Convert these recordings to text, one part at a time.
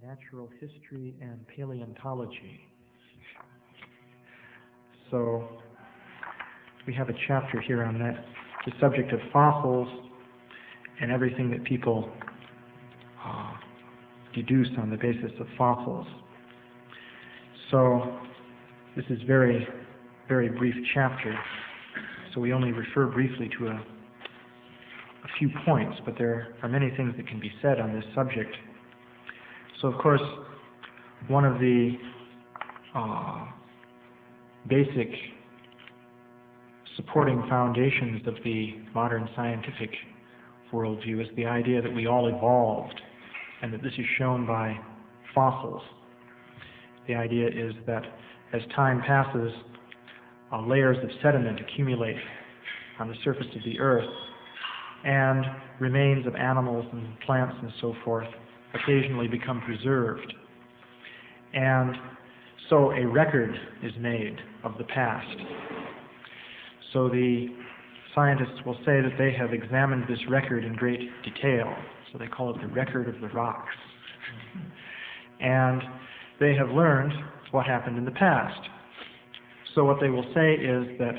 Natural History and Paleontology. So we have a chapter here on that, the subject of fossils and everything that people deduce on the basis of fossils. So this is very, very brief chapter, so we only refer briefly to a few points, but there are many things that can be said on this subject. So of course, one of the basic supporting foundations of the modern scientific worldview is the idea that we all evolved, and that this is shown by fossils. The idea is that as time passes, layers of sediment accumulate on the surface of the earth, and remains of animals and plants and so forth occasionally become preserved. And so a record is made of the past. So the scientists will say that they have examined this record in great detail. So they call it the record of the rocks. And they have learned what happened in the past. So what they will say is that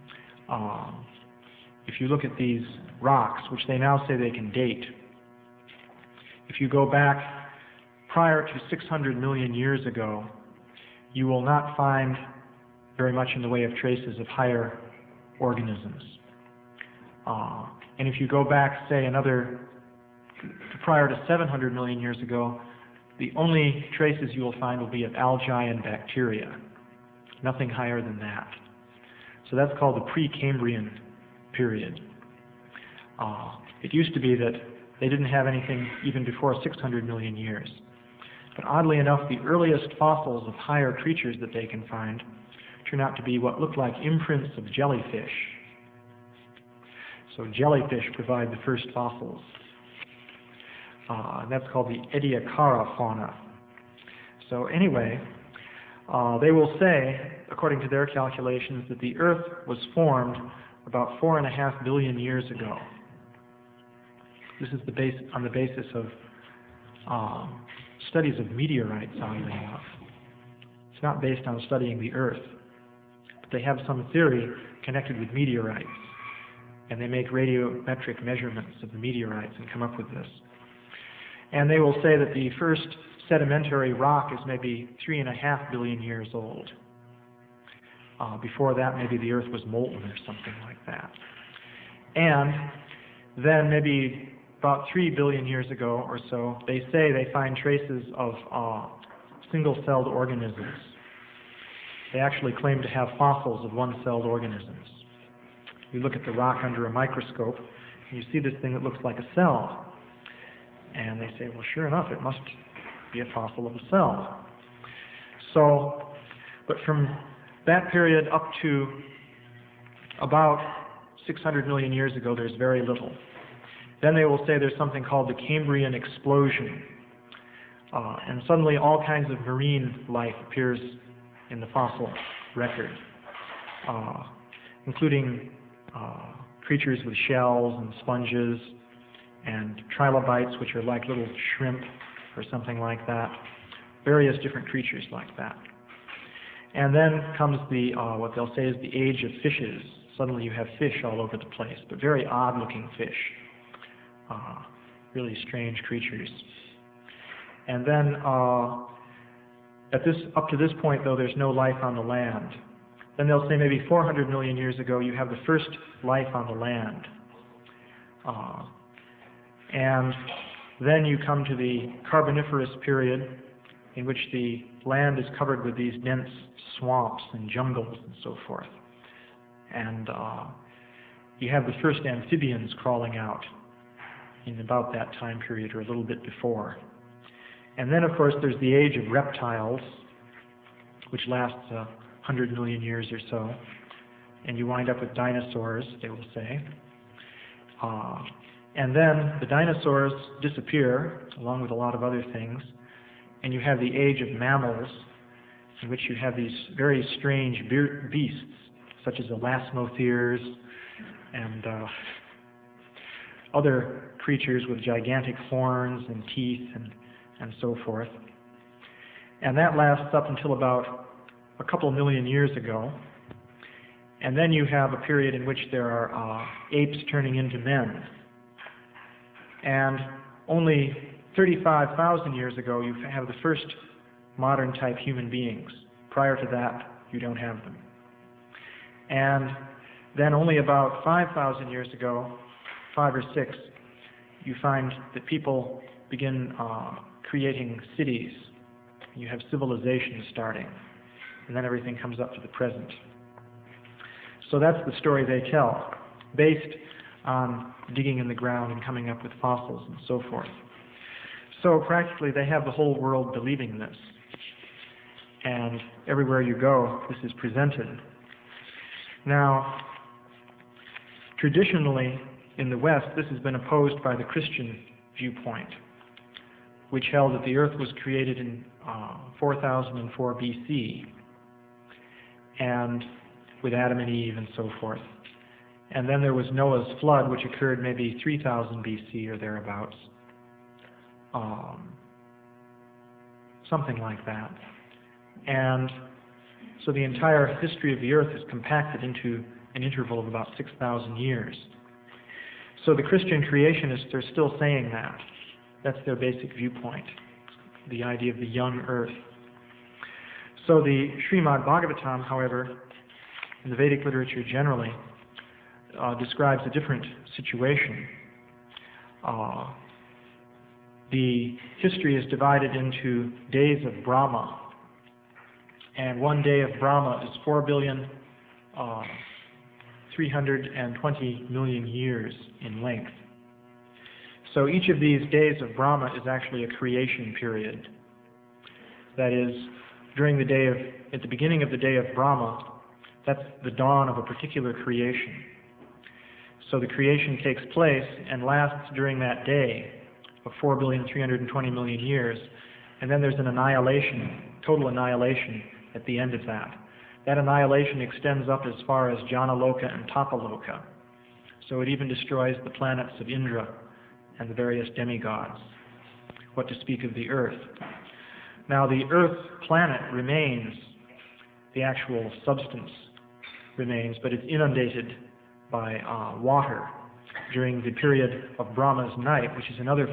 if you look at these rocks, which they now say they can date, if you go back prior to 600 million years ago, you will not find very much in the way of traces of higher organisms. And if you go back, say, prior to 700 million years ago, the only traces you will find will be of algae and bacteria. Nothing higher than that. So that's called the Precambrian period. It used to be that they didn't have anything even before 600 million years. But oddly enough, the earliest fossils of higher creatures that they can find turn out to be what look like imprints of jellyfish. So jellyfish provide the first fossils. That's called the Ediacara fauna. So anyway, they will say, according to their calculations, that the Earth was formed about 4.5 billion years ago. This is on the basis of studies of meteorites, oddly enough. It's not based on studying the Earth, but they have some theory connected with meteorites, and they make radiometric measurements of the meteorites and come up with this. And they will say that the first sedimentary rock is maybe 3.5 billion years old. Before that, maybe the Earth was molten or something like that. And then maybe about 3 billion years ago or so, they say they find traces of single-celled organisms. They actually claim to have fossils of one-celled organisms. You look at the rock under a microscope, and you see this thing that looks like a cell. And they say, well, sure enough, it must be a fossil of a cell. So, but from that period up to about 600 million years ago, there's very little. Then they will say there's something called the Cambrian explosion. And suddenly all kinds of marine life appears in the fossil record, including creatures with shells and sponges, and trilobites, which are like little shrimp or something like that. Various different creatures like that. And then comes the what they'll say is the age of fishes. Suddenly you have fish all over the place, but very odd-looking fish. Really strange creatures. And then up to this point, though, there's no life on the land. Then they'll say maybe 400 million years ago you have the first life on the land. And then you come to the Carboniferous period, in which the land is covered with these dense swamps and jungles and so forth. And you have the first amphibians crawling out in about that time period or a little bit before. And then, of course, there's the age of reptiles, which lasts 100 million years or so. And you wind up with dinosaurs, they will say. And then the dinosaurs disappear, along with a lot of other things, and you have the age of mammals, in which you have these very strange beasts, such as elasmotheres and other creatures with gigantic horns and teeth and and so forth. And that lasts up until about a couple million years ago. And then you have a period in which there are apes turning into men. And only 35,000 years ago, you have the first modern type human beings. Prior to that, you don't have them. And then only about 5,000 years ago, 5 or 6, you find that people begin creating cities. You have civilization starting. And then everything comes up to the present. So that's the story they tell, based on digging in the ground and coming up with fossils and so forth. So practically they have the whole world believing this. And everywhere you go, this is presented. Now, traditionally in the West, this has been opposed by the Christian viewpoint, which held that the earth was created in 4004 BC, and with Adam and Eve and so forth. And then there was Noah's flood, which occurred maybe 3000 BC or thereabouts. Something like that. And so the entire history of the earth is compacted into an interval of about 6,000 years. So the Christian creationists are still saying that. That's their basic viewpoint, the idea of the young earth. So the Srimad Bhagavatam, however, in the Vedic literature generally, describes a different situation. The history is divided into days of Brahma, and one day of Brahma is 4,320,000,000 years in length. So each of these days of Brahma is actually a creation period. That is, at the beginning of the day of Brahma, that's the dawn of a particular creation. So the creation takes place and lasts during that day of 4,320,000,000 years, and then there's an annihilation, total annihilation at the end of that. That annihilation extends up as far as Janaloka and Tapaloka. So it even destroys the planets of Indra and the various demigods. What to speak of the earth. Now the earth planet remains, the actual substance remains, but it's inundated by water during the period of Brahma's night, which is another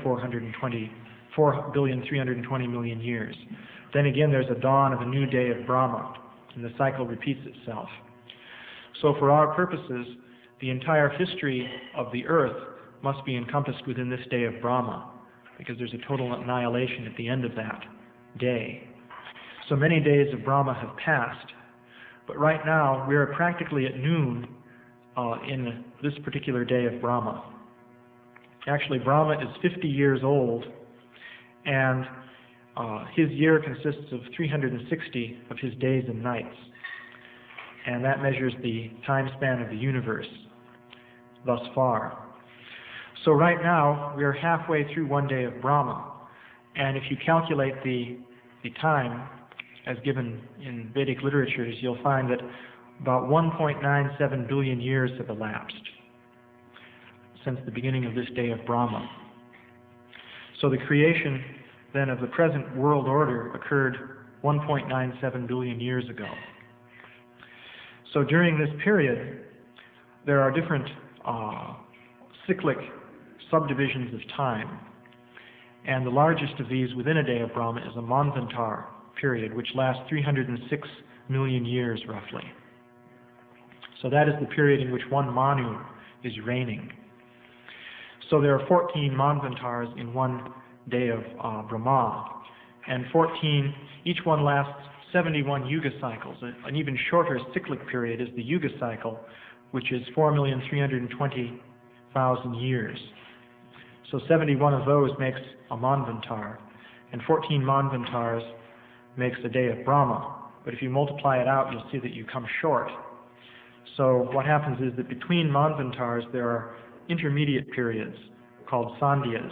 4,320,000,000 years. Then again, there's a dawn of a new day of Brahma, and the cycle repeats itself. So for our purposes, the entire history of the earth must be encompassed within this day of Brahma, because there's a total annihilation at the end of that day. So many days of Brahma have passed, but right now we are practically at noon in this particular day of Brahma. Actually, Brahma is 50 years old, and his year consists of 360 of his days and nights, and that measures the time span of the universe thus far. So right now, we are halfway through one day of Brahma, and if you calculate the time as given in Vedic literatures, you'll find that about 1.97 billion years have elapsed since the beginning of this day of Brahma. So the creation then of the present world order occurred 1.97 billion years ago. So during this period, there are different cyclic subdivisions of time, and the largest of these within a day of Brahma is a Manvantar period, which lasts 306 million years roughly. So that is the period in which one Manu is reigning. So there are 14 Manvantars in one day of Brahma, and each one lasts 71 Yuga cycles. An even shorter cyclic period is the Yuga cycle, which is 4,320,000 years. So 71 of those makes a Manvantar, and 14 Manvantars makes a day of Brahma. But if you multiply it out, you'll see that you come short. So what happens is that between Manvantars there are intermediate periods called Sandhyas.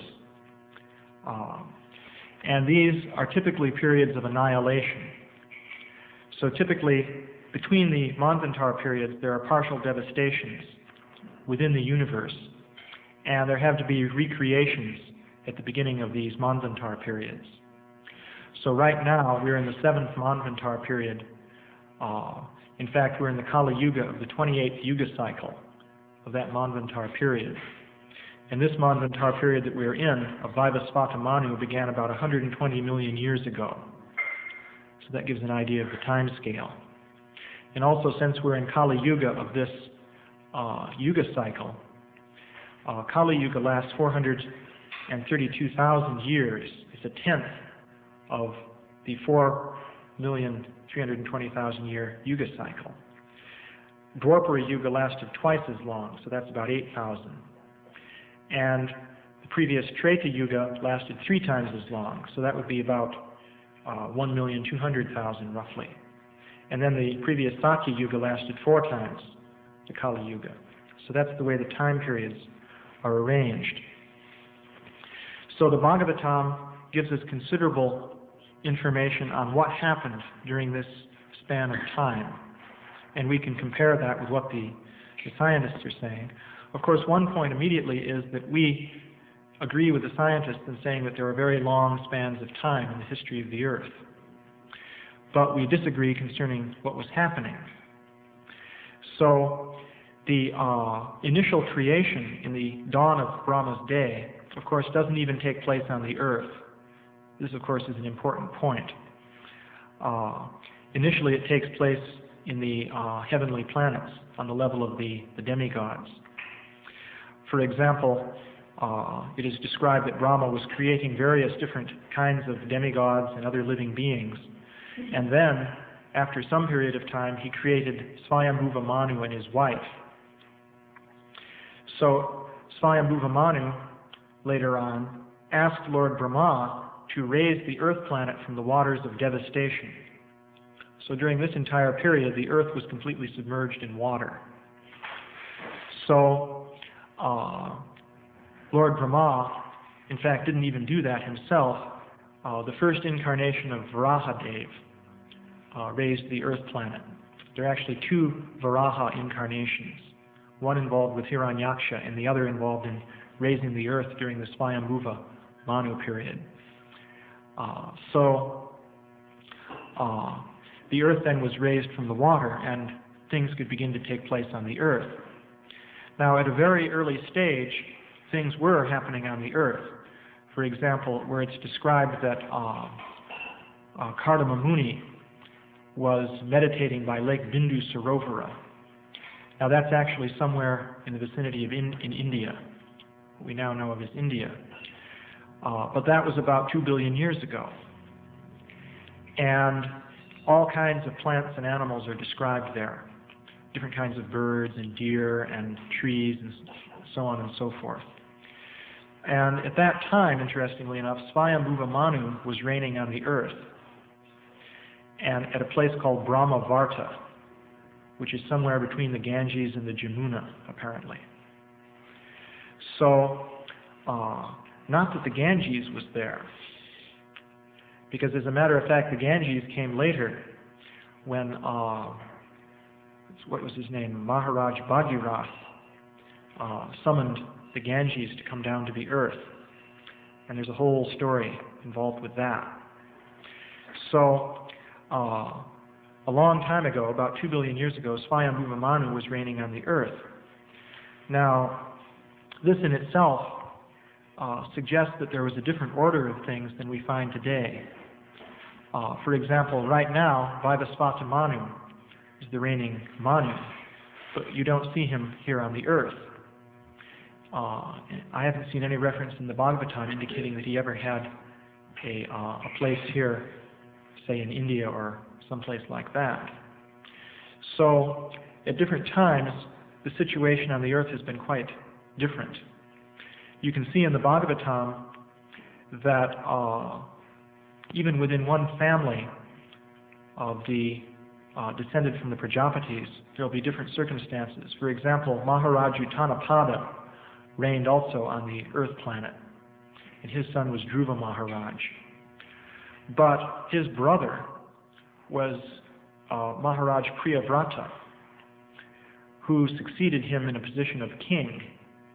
And these are typically periods of annihilation. So typically, between the Manvantar periods, there are partial devastations within the universe, and there have to be recreations at the beginning of these Manvantar periods. So right now, we're in the 7th Manvantar period. In fact, we're in the Kali Yuga of the 28th Yuga cycle of that Manvantar period. And this Manvantar period that we're in, of Vaivasvata Manu, began about 120 million years ago. So that gives an idea of the time scale. And also, since we're in Kali Yuga of this Yuga cycle, Kali Yuga lasts 432,000 years. It's a tenth of the 4,320,000 year Yuga cycle. Dwapara Yuga lasted twice as long, so that's about 8,000. And the previous Treta Yuga lasted 3 times as long, so that would be about 1,200,000 roughly. And then the previous Satya Yuga lasted 4 times the Kali Yuga. So that's the way the time periods are arranged. So the Bhagavatam gives us considerable information on what happened during this span of time. And we can compare that with what the scientists are saying. Of course, one point immediately is that we agree with the scientists in saying that there are very long spans of time in the history of the earth. But we disagree concerning what was happening. So the initial creation in the dawn of Brahma's day, of course, doesn't even take place on the earth. This, of course, is an important point. Initially, it takes place in the heavenly planets on the level of the demigods. For example, it is described that Brahma was creating various different kinds of demigods and other living beings. And then, after some period of time, he created Swayambhuva Manu and his wife. So, Swayambhuva Manu, later on, asked Lord Brahma to raise the earth planet from the waters of devastation. So during this entire period, the earth was completely submerged in water. So, Lord Brahma, in fact, didn't even do that himself. The first incarnation of Varahadev raised the earth planet. There are actually 2 Varaha incarnations. One involved with Hiranyaksha and the other involved in raising the earth during the Swayambhuva Manu period. The earth then was raised from the water and things could begin to take place on the earth. Now, at a very early stage, things were happening on the earth. For example, where it's described that Kardama Muni was meditating by Lake Bindu Sarovara. Now, that's actually somewhere in the vicinity of in India. What we now know of as India. But that was about 2 billion years ago. And all kinds of plants and animals are described there. Different kinds of birds and deer and trees and so on and so forth. And at that time, interestingly enough, Swayambhuva Manu was reigning on the earth, and at a place called Brahmavarta, which is somewhere between the Ganges and the Jamuna, apparently. So, not that the Ganges was there, because as a matter of fact, the Ganges came later when, what was his name, Maharaj Bhagirath summoned the Ganges to come down to the earth. And there's a whole story involved with that. So, a long time ago, about 2 billion years ago, Swayambhuva Manu was reigning on the earth. Now, this in itself suggests that there was a different order of things than we find today. For example, right now, Vaivasvata Manu is the reigning Manu, but you don't see him here on the earth. I haven't seen any reference in the Bhagavatam indicating that he ever had a place here, say in India or someplace like that. So, at different times, the situation on the earth has been quite different. You can see in the Bhagavatam that even within one family of the descended from the Prajapatis, there will be different circumstances. For example, Maharaj Uttanapada reigned also on the earth planet, and his son was Dhruva Maharaj. But his brother was Maharaj Priyavrata, who succeeded him in a position of king.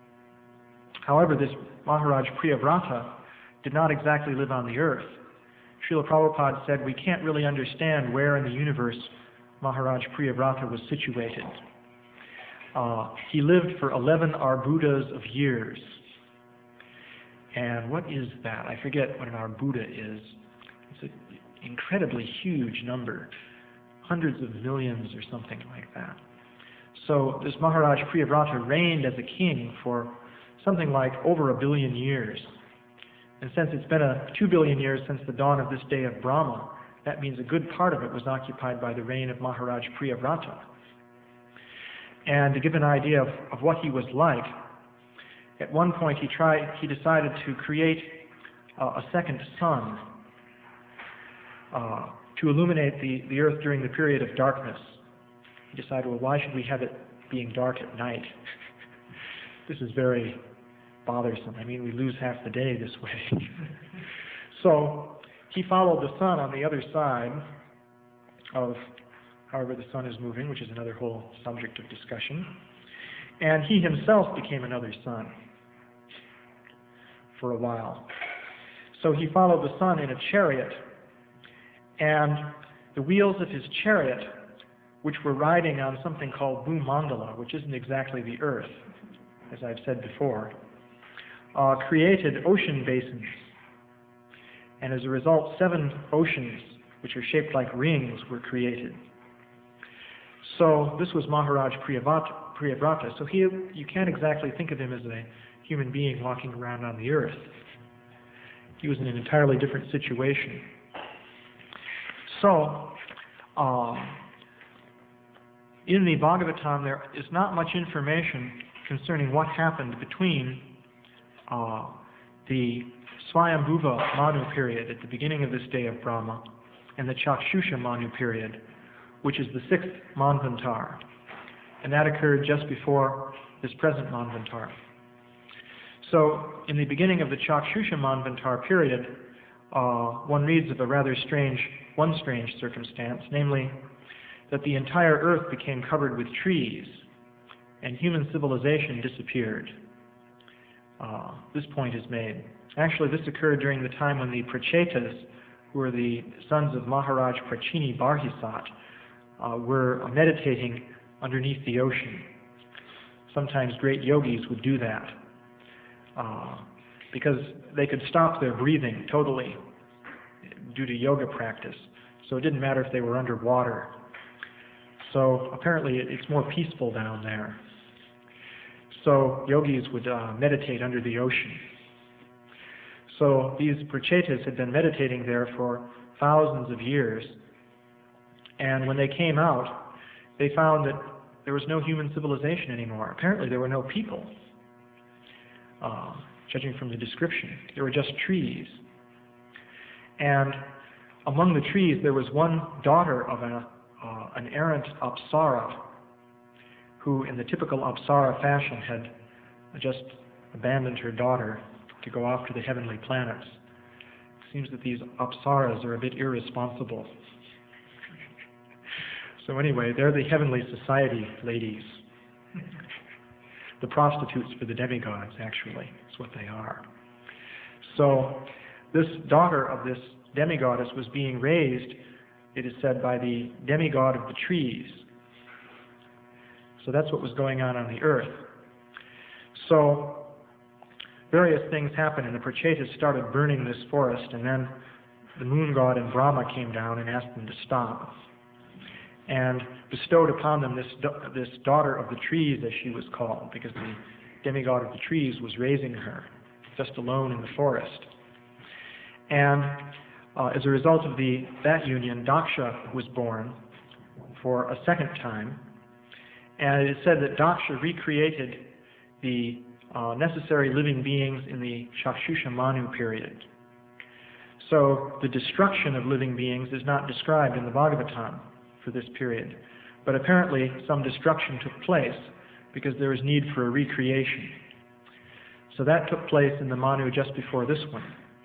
However, this Maharaj Priyavrata did not exactly live on the earth. Srila Prabhupada said we can't really understand where in the universe Maharaj Priyavrata was situated. He lived for 11 arbudas of years. And what is that? I forget what an arbuda is. It's an incredibly huge number, hundreds of millions or something like that. So this Maharaj Priyavrata reigned as a king for something like over 1 billion years. And since it's been 2 billion years since the dawn of this day of Brahma, that means a good part of it was occupied by the reign of Maharaj Priyavrata. And to give an idea of what he was like, at one point he decided to create a second sun to illuminate the earth during the period of darkness. He decided, well, why should we have it being dark at night? This is very bothersome. I mean, we lose half the day this way. So he followed the sun on the other side of however the sun is moving, which is another whole subject of discussion. And he himself became another sun for a while. So he followed the sun in a chariot, and the wheels of his chariot, which were riding on something called Bhumandala, which isn't exactly the earth, as I've said before, created ocean basins. And as a result, 7 oceans, which are shaped like rings, were created. So this was Maharaj Priyavrata. So you can't exactly think of him as a human being walking around on the earth. He was in an entirely different situation. So, in the Bhagavatam, there is not much information concerning what happened between the Swayambhuva Manu period at the beginning of this day of Brahma and the Chakshusha Manu period, which is the 6th Manvantar. And that occurred just before this present Manvantar. So, in the beginning of the Chakshusha Manvantar period, one reads of a rather strange circumstance, namely that the entire earth became covered with trees and human civilization disappeared. This point is made. Actually, this occurred during the time when the Prachetas, who were the sons of Maharaj Prachini Barhisat, were meditating underneath the ocean. Sometimes great yogis would do that because they could stop their breathing totally due to yoga practice. So it didn't matter if they were underwater. So apparently it's more peaceful down there. So yogis would meditate under the ocean. So these Prachetas had been meditating there for thousands of years. And when they came out, they found that there was no human civilization anymore. Apparently there were no people, judging from the description. There were just trees. And among the trees there was one daughter of an errant Apsara, who in the typical Apsara fashion had just abandoned her daughter to go off to the heavenly planets. It seems that these Apsaras are a bit irresponsible. So anyway, they're the heavenly society ladies. The prostitutes for the demigods, actually, is what they are. So this daughter of this demigoddess was being raised, it is said, by the demigod of the trees. So that's what was going on the earth. So various things happened, and the Prachetas started burning this forest, and then the moon god and Brahma came down and asked them to stop, and bestowed upon them this daughter of the trees, as she was called, because the demigod of the trees was raising her, just alone in the forest. And as a result of that union, Daksha was born for a second time, and it is said that Daksha recreated the necessary living beings in the Chakshusha Manu period. So the destruction of living beings is not described in the Bhagavatam for this period, but apparently some destruction took place because there was need for a recreation. So that took place in the Manu just before this one.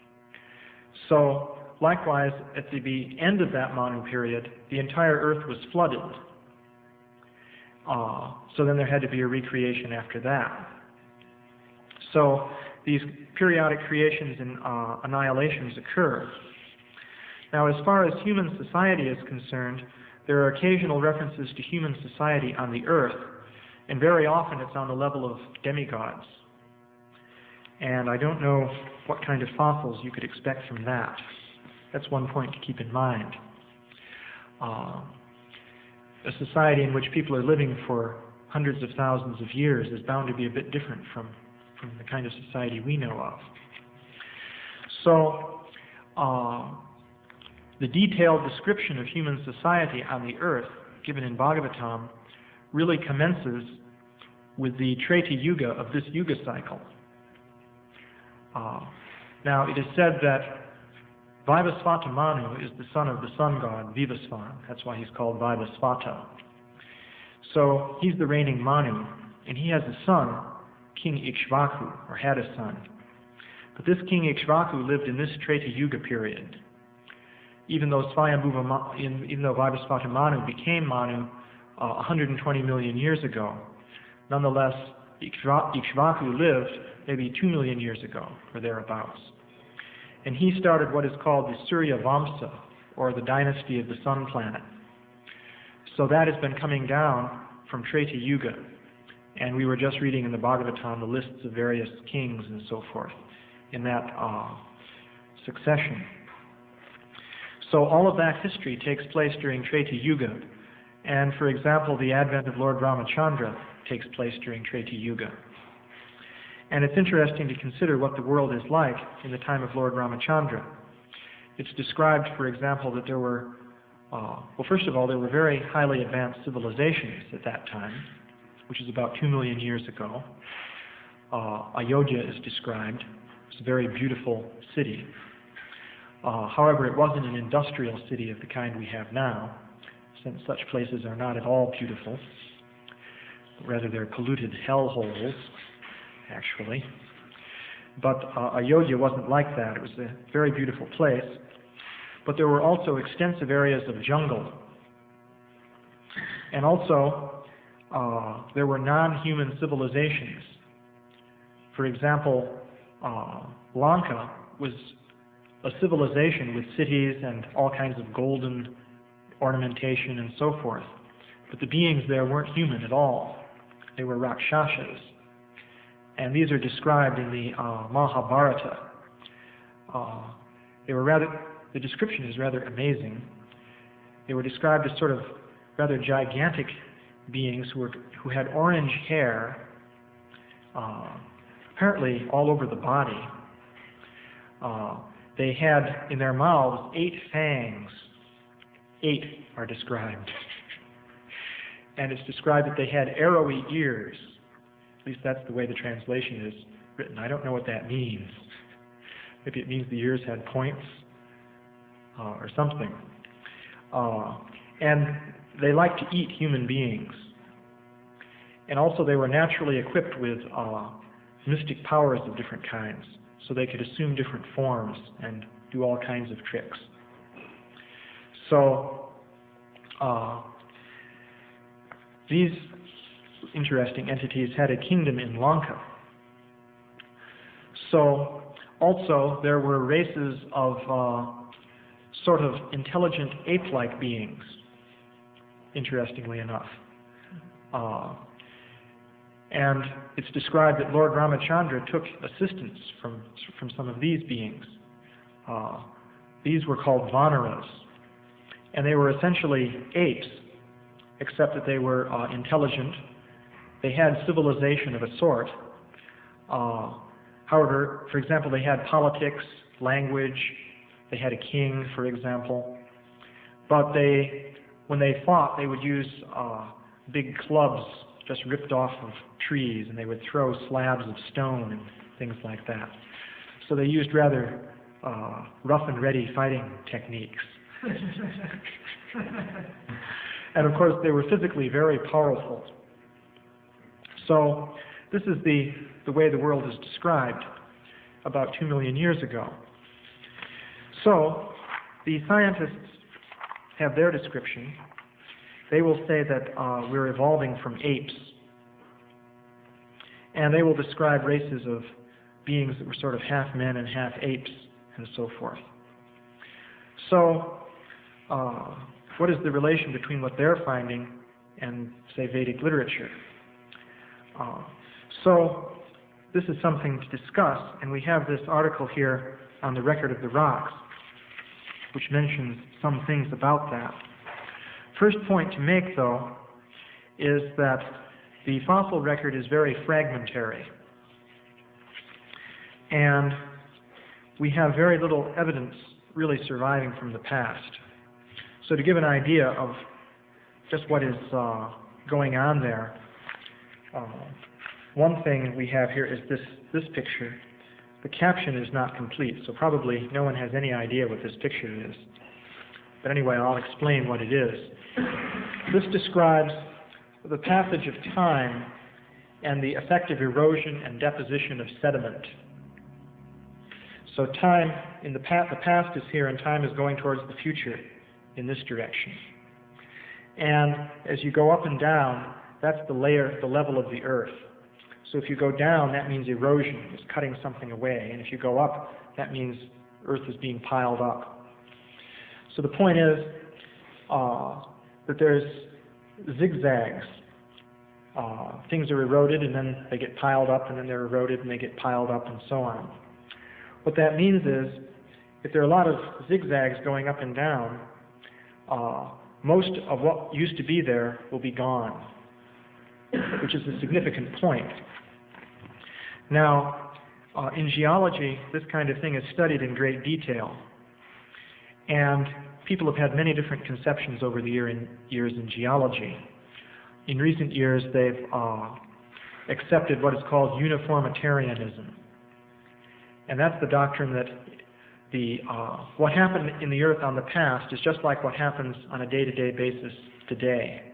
So likewise, at the end of that Manu period, the entire earth was flooded. So then there had to be a recreation after that. So these periodic creations and annihilations occur. Now, as far as human society is concerned, there are occasional references to human society on the earth, and very often it's on the level of demigods. And I don't know what kind of fossils you could expect from that. That's one point to keep in mind. A society in which people are living for hundreds of thousands of years is bound to be a bit different from the kind of society we know of. So, the detailed description of human society on the earth given in Bhagavatam really commences with the Treta Yuga of this Yuga cycle. Now, it is said that Vivasvata Manu is the son of the sun god Vivasvan. That's why he's called Vivasvata. So he's the reigning Manu, and he has a son, King Ikshvaku, or had a son. But this King Ikshvaku lived in this Treta Yuga period. Even though Vivasvata Manu became Manu 120 million years ago, nonetheless, Ikshvaku lived maybe 2 million years ago, or thereabouts. And he started what is called the Surya Vamsa, or the dynasty of the sun planet. So that has been coming down from Treta Yuga. And we were just reading in the Bhagavatam the lists of various kings and so forth in that succession. So all of that history takes place during Treta Yuga. And for example, the advent of Lord Ramachandra takes place during Treta Yuga. And it's interesting to consider what the world is like in the time of Lord Ramachandra. It's described, for example, that there were, well, first of all, there were very highly advanced civilizations at that time, which is about 2 million years ago. Ayodhya is described. It's a very beautiful city. However, it wasn't an industrial city of the kind we have now, since such places are not at all beautiful. Rather, they're polluted hellholes, actually. But Ayodhya wasn't like that. It was a very beautiful place. But there were also extensive areas of jungle. And also, there were non-human civilizations. For example, Lanka was a civilization with cities and all kinds of golden ornamentation and so forth. But the beings there weren't human at all. They were Rakshasas. And these are described in the Mahabharata. The description is rather amazing. They were described as sort of rather gigantic beings who had orange hair, apparently all over the body. They had in their mouths 8 fangs. 8 are described. And it's described that they had arrowy ears. At least that's the way the translation is written. I don't know what that means. Maybe it means the ears had points or something. And they liked to eat human beings. And also they were naturally equipped with mystic powers of different kinds, so they could assume different forms and do all kinds of tricks. So these interesting entities had a kingdom in Lanka. So also there were races of sort of intelligent ape-like beings, interestingly enough. And it's described that Lord Ramachandra took assistance from some of these beings. These were called Vanaras. And they were essentially apes, except that they were intelligent. They had civilization of a sort. However, for example, they had politics, language, they had a king, for example. But when they fought, they would use big clubs just ripped off of trees, and they would throw slabs of stone and things like that. So they used rather rough and ready fighting techniques. And of course, they were physically very powerful. So this is the way the world is described about 2 million years ago. So the scientists have their description. They will say that we're evolving from apes. And they will describe races of beings that were sort of half men and half apes and so forth. So, what is the relation between what they're finding and, say, Vedic literature? So, this is something to discuss, and we have this article here on the record of the rocks, which mentions some things about that. First point to make, though, is that the fossil record is very fragmentary, and we have very little evidence really surviving from the past. So to give an idea of just what is going on there, one thing we have here is this picture. The caption is not complete, so probably no one has any idea what this picture is. But anyway, I'll explain what it is. This describes the passage of time and the effective erosion and deposition of sediment. So time in the past is here, and time is going towards the future in this direction. And as you go up and down, that's the level of the earth. So if you go down, that means erosion is cutting something away, and if you go up, that means earth is being piled up. So the point is that there's zigzags. Things are eroded, and then they get piled up, and then they're eroded, and they get piled up, and so on. What that means is, if there are a lot of zigzags going up and down, most of what used to be there will be gone, which is a significant point. Now, in geology, this kind of thing is studied in great detail, and people have had many different conceptions over the years in geology. In recent years, they've accepted what is called uniformitarianism. And that's the doctrine that what happened in the earth on the past is just like what happens on a day-to-day basis today.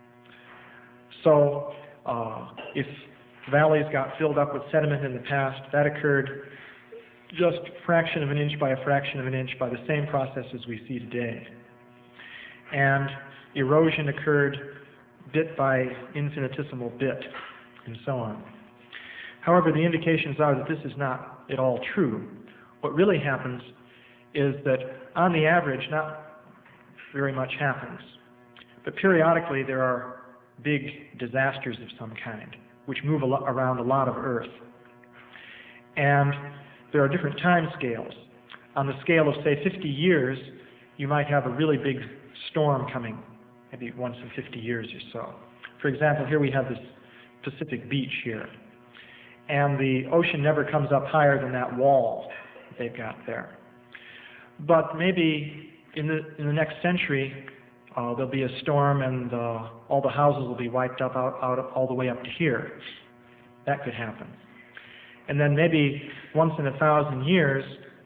So if valleys got filled up with sediment in the past, that occurred just a fraction of an inch by a fraction of an inch by the same process as we see today. And erosion occurred bit by infinitesimal bit, and so on. However, the indications are that this is not at all true. What really happens is that, on the average, not very much happens. But periodically, there are big disasters of some kind, which move around a lot of Earth. And there are different time scales. On the scale of, say, 50 years, you might have a really big storm coming, maybe once in 50 years or so. For example, here we have this Pacific beach here. And the ocean never comes up higher than that wall that they've got there. But maybe in the next century, there'll be a storm, and all the houses will be wiped up all the way up to here. That could happen. And then maybe once in 1,000 years,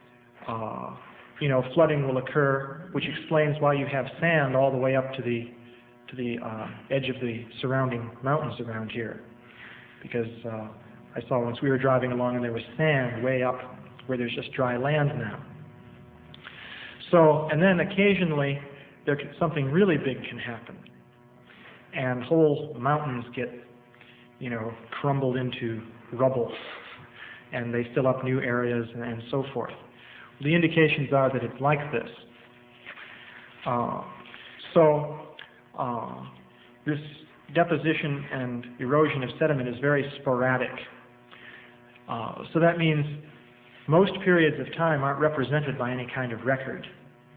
flooding will occur, which explains why you have sand all the way up to the edge of the surrounding mountains around here. Because I saw once we were driving along, and there was sand way up where there's just dry land now. So, and then occasionally something really big can happen, and whole mountains get, crumbled into rubble, and they fill up new areas and so forth. The indications are that it's like this. This deposition and erosion of sediment is very sporadic. So that means most periods of time aren't represented by any kind of record.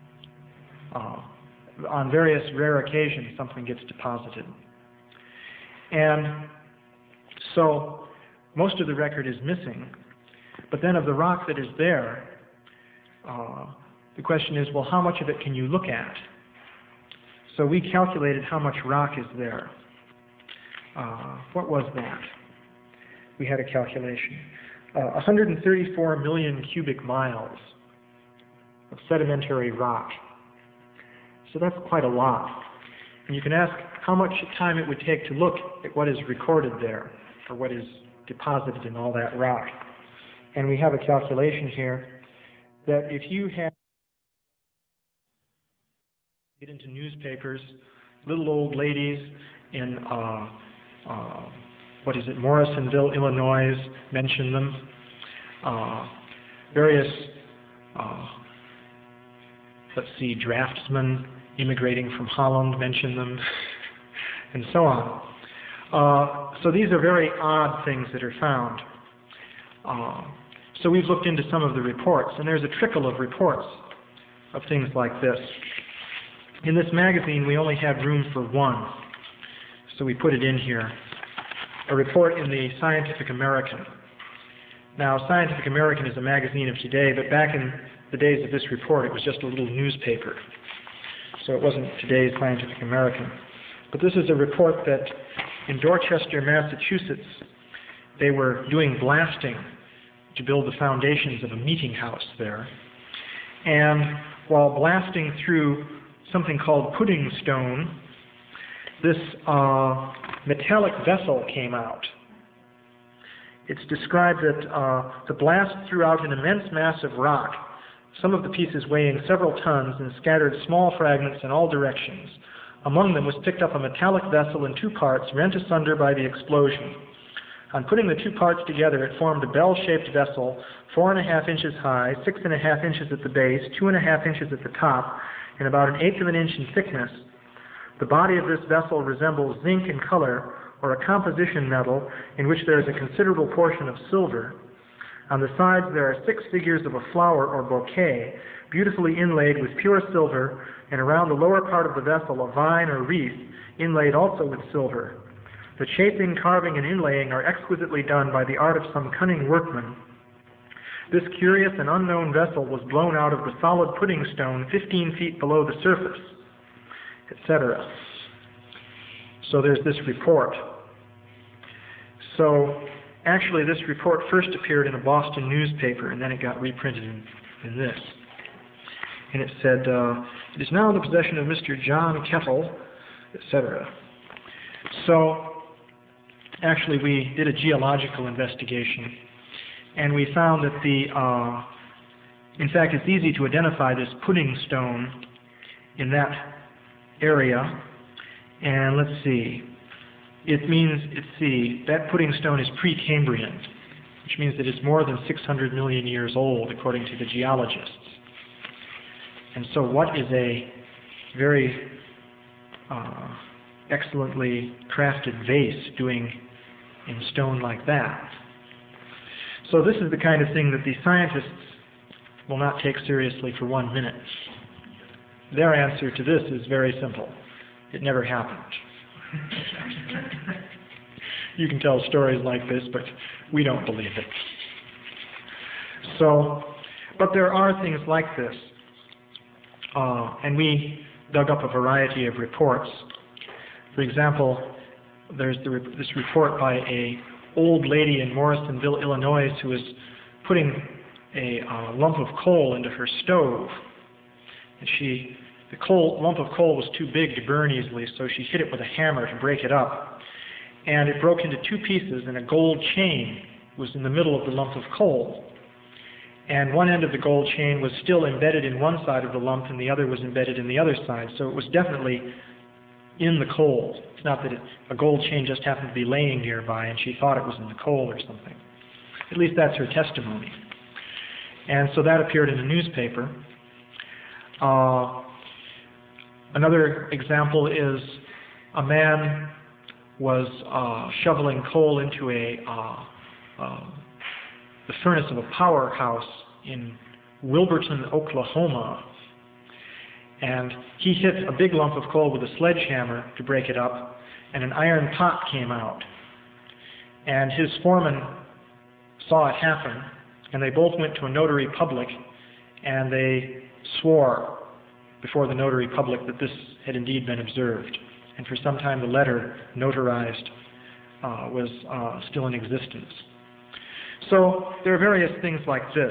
On various rare occasions, something gets deposited. And so most of the record is missing. But then of the rock that is there, the question is, well, how much of it can you look at? So we calculated how much rock is there. What was that? We had a calculation. 134 million cubic miles of sedimentary rock. So that's quite a lot. And you can ask how much time it would take to look at what is recorded there, or what is deposited in all that rock. And we have a calculation here that if you get into newspapers, little old ladies in Morrisonville, Illinois, mention them. Various let's see, draftsmen immigrating from Holland mention them, and so on. So these are very odd things that are found. So we've looked into some of the reports, and there's a trickle of reports of things like this. In this magazine, we only had room for one, so we put it in here. A report in the Scientific American. Now, Scientific American is a magazine of today, but back in the days of this report, it was just a little newspaper. So it wasn't today's Scientific American. But this is a report that in Dorchester, Massachusetts, they were doing blasting to build the foundations of a meeting house there. And while blasting through something called pudding stone, this metallic vessel came out. It's described that the blast threw out an immense mass of rock, some of the pieces weighing several tons, and scattered small fragments in all directions. Among them was picked up a metallic vessel in two parts, rent asunder by the explosion. On putting the two parts together, it formed a bell-shaped vessel, 4.5 inches high, 6.5 inches at the base, 2.5 inches at the top, and about 1/8 of an inch in thickness. The body of this vessel resembles zinc in color, or a composition metal in which there is a considerable portion of silver. On the sides there are 6 figures of a flower or bouquet, beautifully inlaid with pure silver, and around the lower part of the vessel a vine or wreath, inlaid also with silver. The shaping, carving, and inlaying are exquisitely done by the art of some cunning workman. This curious and unknown vessel was blown out of the solid pudding stone 15 feet below the surface, etc. So there's this report. So actually this report first appeared in a Boston newspaper, and then it got reprinted in this. And it said, it is now in the possession of Mr. John Kettle, etc. So actually we did a geological investigation, and we found that in fact it's easy to identify this pudding stone in that area. And let's see, that pudding stone is pre-Cambrian, which means that it's more than 600 million years old, according to the geologists. And so what is a very excellently crafted vase doing in stone like that? So this is the kind of thing that the scientists will not take seriously for 1 minute. Their answer to this is very simple. It never happened. You can tell stories like this, but we don't believe it. So, but there are things like this. And we dug up a variety of reports. For example, there's this report by an old lady in Morrisonville, Illinois, who was putting a lump of coal into her stove. And the lump of coal was too big to burn easily, so she hit it with a hammer to break it up. And it broke into 2 pieces, and a gold chain was in the middle of the lump of coal. And one end of the gold chain was still embedded in one side of the lump, and the other was embedded in the other side. So it was definitely in the coal. It's not that a gold chain just happened to be laying nearby and she thought it was in the coal or something. At least that's her testimony. And so that appeared in a newspaper. Another example is a man was shoveling coal into the furnace of a powerhouse in Wilburton, Oklahoma. And he hit a big lump of coal with a sledgehammer to break it up, and an iron pot came out. And his foreman saw it happen, and they both went to a notary public, and they swore before the notary public that this had indeed been observed. And for some time the letter, notarized, was still in existence. So there are various things like this.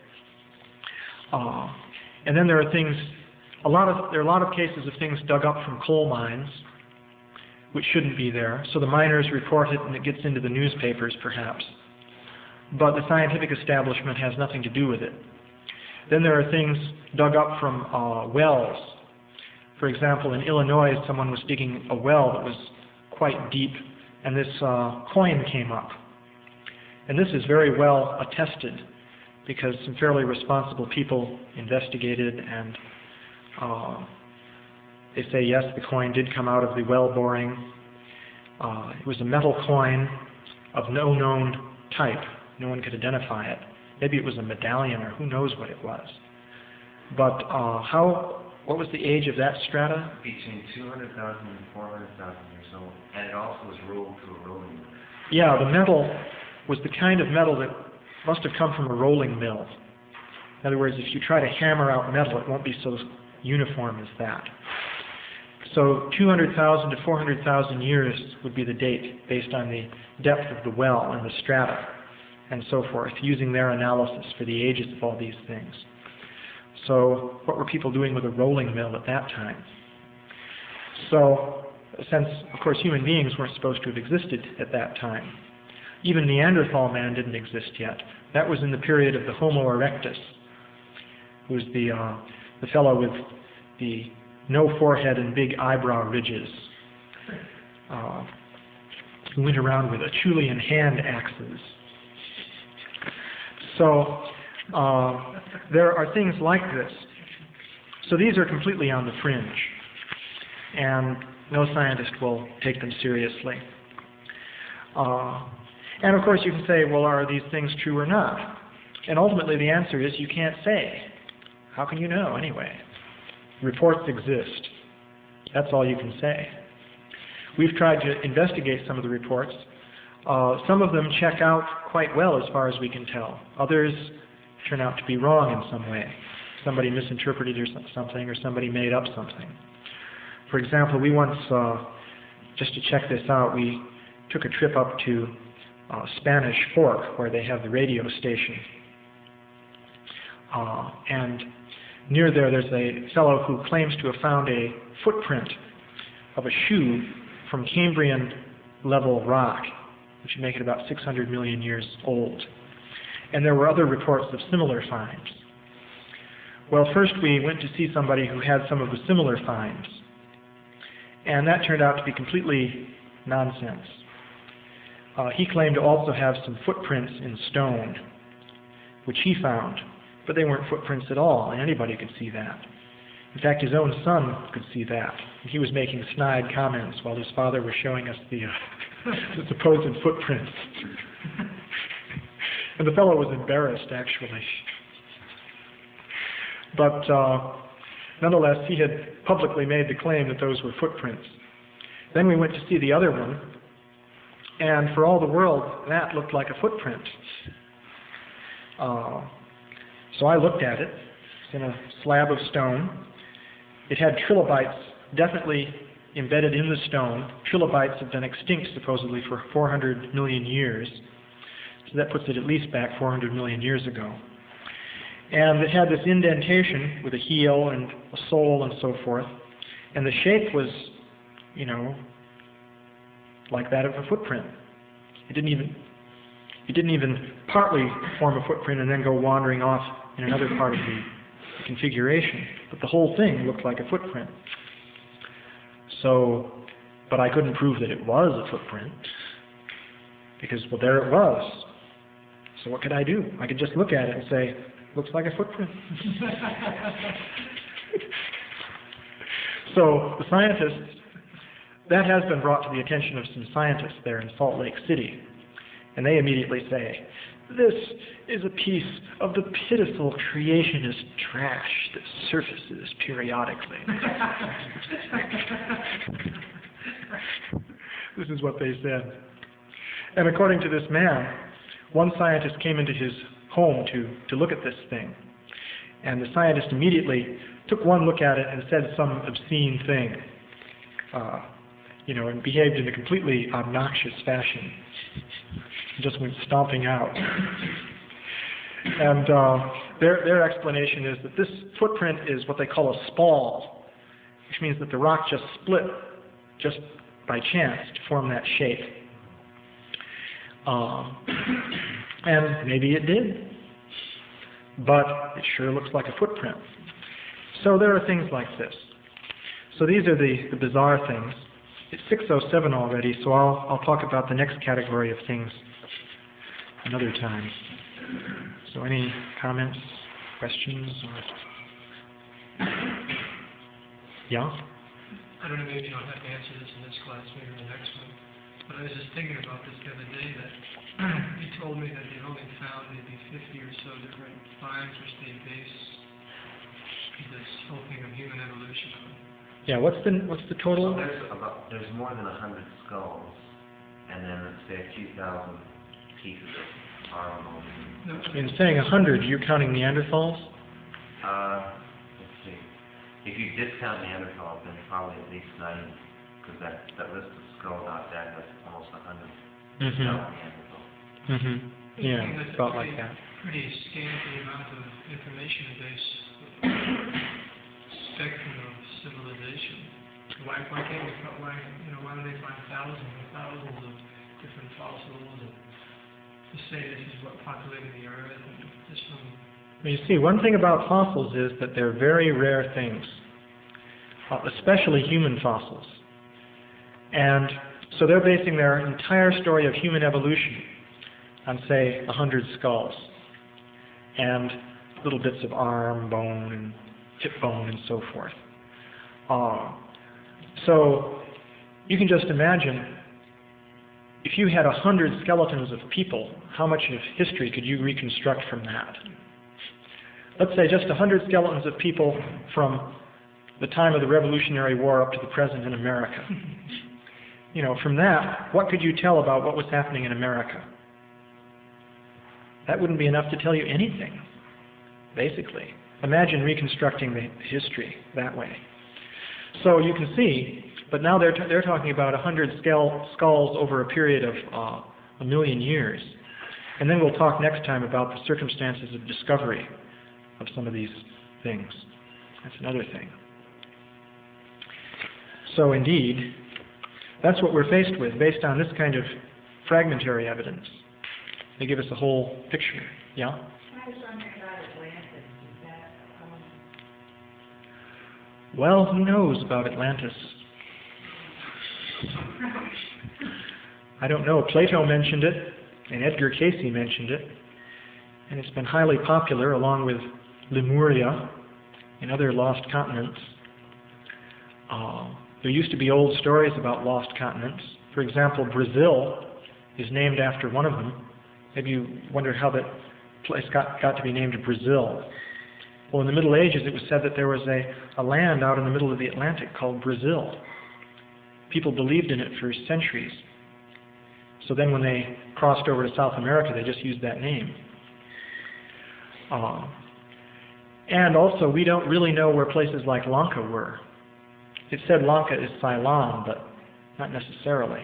And then there are things, there are a lot of cases of things dug up from coal mines, which shouldn't be there. So the miners report it and it gets into the newspapers perhaps. But the scientific establishment has nothing to do with it. Then there are things dug up from wells. For example, in Illinois, someone was digging a well that was quite deep, and this coin came up. And this is very well attested, because some fairly responsible people investigated and They say, yes, the coin did come out of the well boring. It was a metal coin of no known type. No one could identify it. Maybe it was a medallion, or who knows what it was. But what was the age of that strata? Between 200,000 and 400,000 years old. And it also was rolled through a rolling mill. Yeah, the metal was the kind of metal that must have come from a rolling mill. In other words, if you try to hammer out metal, it won't be so uniform as that. So 200,000 to 400,000 years would be the date based on the depth of the well and the strata and so forth, using their analysis for the ages of all these things. So what were people doing with a rolling mill at that time? So, since, of course, human beings weren't supposed to have existed at that time, even Neanderthal man didn't exist yet. That was in the period of the Homo erectus, who was the fellow with the no forehead and big eyebrow ridges, who went around with Acheulean hand axes. So there are things like this. So these are completely on the fringe, and no scientist will take them seriously. And of course you can say, well, are these things true or not? And ultimately the answer is you can't say. How can you know anyway? Reports exist. That's all you can say. We've tried to investigate some of the reports. Some of them check out quite well as far as we can tell. Others turn out to be wrong in some way. Somebody misinterpreted or something, or somebody made up something. For example, we once, just to check this out, we took a trip up to Spanish Fork, where they have the radio station. And near there's a fellow who claims to have found a footprint of a shoe from Cambrian level rock, which would make it about 600 million years old. And there were other reports of similar finds. Well, first we went to see somebody who had some of the similar finds, and that turned out to be completely nonsense. He claimed to also have some footprints in stone, which he found, but they weren't footprints at all, and anybody could see that. In fact, his own son could see that. He was making snide comments while his father was showing us the supposed footprints. And the fellow was embarrassed, actually. But nonetheless, he had publicly made the claim that those were footprints. Then we went to see the other one, and for all the world, that looked like a footprint. So I looked at it. It's in a slab of stone. It had trilobites definitely embedded in the stone. Trilobites have been extinct supposedly for 400 million years. So that puts it at least back 400 million years ago. And it had this indentation with a heel and a sole and so forth. And the shape was, like that of a footprint. It didn't even partly form a footprint and then go wandering off in another part of the configuration. But the whole thing looked like a footprint. So, but I couldn't prove that it was a footprint, because, well, there it was. So what could I do? I could just look at it and say, looks like a footprint. So the scientists, that has been brought to the attention of some scientists there in Salt Lake City. And they immediately say, this is a piece of the pitiful creationist trash that surfaces periodically. This is what they said. And according to this man, one scientist came into his home to look at this thing. And the scientist immediately took one look at it and said some obscene thing, and behaved in a completely obnoxious fashion. Just went stomping out. And their explanation is that this footprint is what they call a spall, which means that the rock just split just by chance to form that shape. And maybe it did, but it sure looks like a footprint. So there are things like this. So these are the bizarre things. It's 6:07 already, so I'll talk about the next category of things another time. So any comments, questions? Or Yeah? I don't know, maybe you don't have to answer this in this class, maybe in the next one. But I was just thinking about this the other day, that you told me that they've only found maybe 50 or so different finds which they base this whole thing of human evolution on. Yeah, what's the total? There's more than 100 skulls, and then say a few thousand pieces of arm bones. No, In saying 100, you're counting Neanderthals? Let's see. If you discount Neanderthals, then probably at least 90, because that list of skulls out there has almost 100 Mm-hmm. Neanderthals. Mm-hmm. Yeah, that's about like that. pretty scanty amount of information base spectrum of civilization. Why can't we, why do they find thousands and thousands of different fossils and to say this is what populated the earth and just from... Well, you see, one thing about fossils is that they're very rare things, especially human fossils. And so they're basing their entire story of human evolution on, say, 100 skulls and little bits of arm, bone, and hip bone, and so forth. So you can just imagine, if you had 100 skeletons of people, how much of history could you reconstruct from that? Let's say just 100 skeletons of people from the time of the Revolutionary War up to the present in America. From that, what could you tell about what was happening in America? That wouldn't be enough to tell you anything, basically. Imagine reconstructing the history that way. So you can see, but now they're talking about 100 skulls over a period of 1 million years. And then we'll talk next time about the circumstances of discovery of some of these things. That's another thing. So indeed, that's what we're faced with based on this kind of fragmentary evidence. They give us a whole picture. Yeah? I was wondering about Atlantis. Is that, Well, who knows about Atlantis? I don't know. Plato mentioned it, and Edgar Cayce mentioned it, and it's been highly popular along with Lemuria and other lost continents. There used to be old stories about lost continents. For example, Brazil is named after one of them. Maybe you wonder how that place got to be named Brazil. Well, in the Middle Ages, it was said that there was a land out in the middle of the Atlantic called Brazil. People believed in it for centuries. So then when they crossed over to South America, they just used that name. And also, we don't really know where places like Lanka were. It said Lanka is Ceylon, but not necessarily.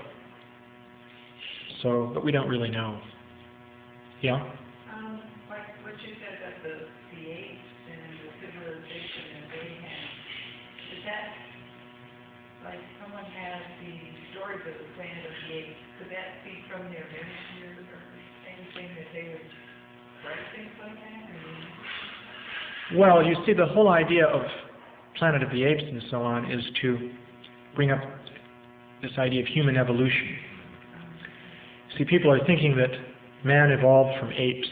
So, but we don't really know. Yeah? like what you said about the apes and the civilization that they had, is that, like someone has the stories of the Planet of the Apes, could that be from their literature or anything that they would write things like that? Well, you see, the whole idea of Planet of the Apes and so on is to bring up this idea of human evolution. See, people are thinking that man evolved from apes.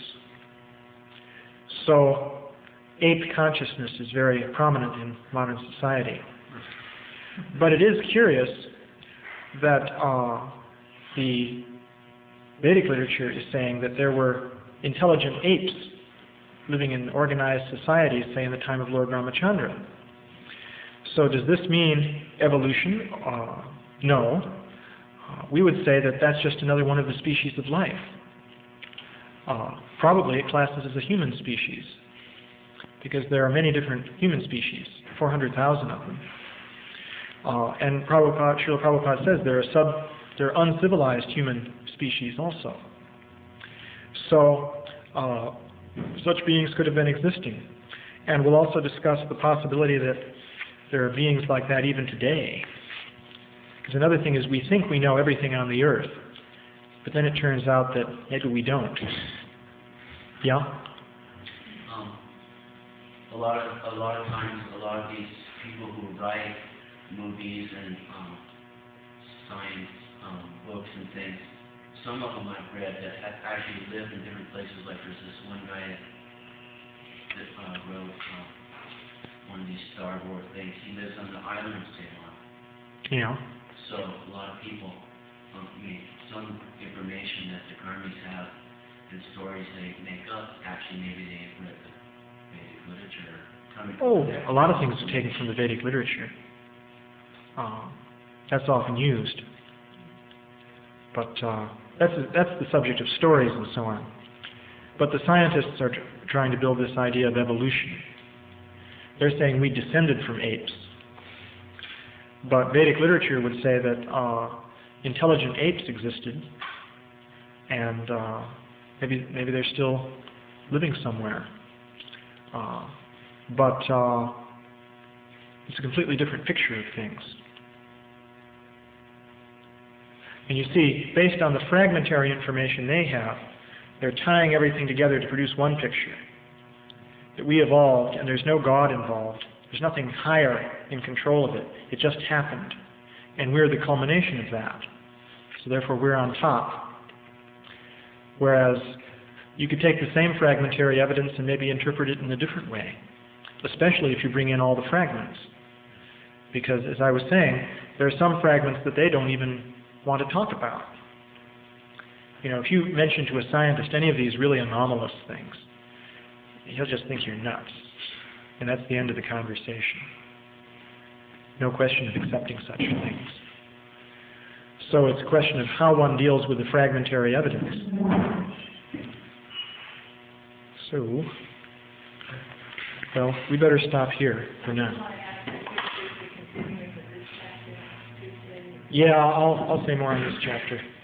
So, ape consciousness is very prominent in modern society. But it is curious that the Vedic literature is saying that there were intelligent apes living in organized societies, say in the time of Lord Ramachandra. So does this mean evolution? No. We would say that that's just another one of the species of life. Probably it classes as a human species, because there are many different human species, 400,000 of them. And Srila Prabhupada says there are uncivilized human species also. So such beings could have been existing. And we'll also discuss the possibility that there are beings like that even today. Because another thing is we think we know everything on the earth, but then it turns out that maybe we don't. Yeah? A lot of times, a lot of these people who write movies and science books and things, some of them I've read that have actually lived in different places. Like there's this one guy that wrote one of these these Star Wars things. He lives on the island of Ceylon. Yeah. So a lot of people, some information that the Karmis have and stories they make up, actually maybe they've read the Vedic literature coming Oh, from there. a lot of things are taken from the Vedic literature. That's often used. But that's the subject of stories and so on. But the scientists are trying to build this idea of evolution. They're saying we descended from apes. But Vedic literature would say that intelligent apes existed, and maybe they're still living somewhere. But it's a completely different picture of things. And you see, based on the fragmentary information they have, they're tying everything together to produce one picture. That we evolved, and there's no God involved. There's nothing higher in control of it. It just happened. And we're the culmination of that. So therefore we're on top. Whereas you could take the same fragmentary evidence and maybe interpret it in a different way. Especially if you bring in all the fragments. Because as I was saying, there are some fragments that they don't even want to talk about. If you mention to a scientist any of these really anomalous things, he'll just think you're nuts. And that's the end of the conversation. No question of accepting such things. So it's a question of how one deals with the fragmentary evidence. So, well, we better stop here for now. Yeah, I'll say more on this chapter.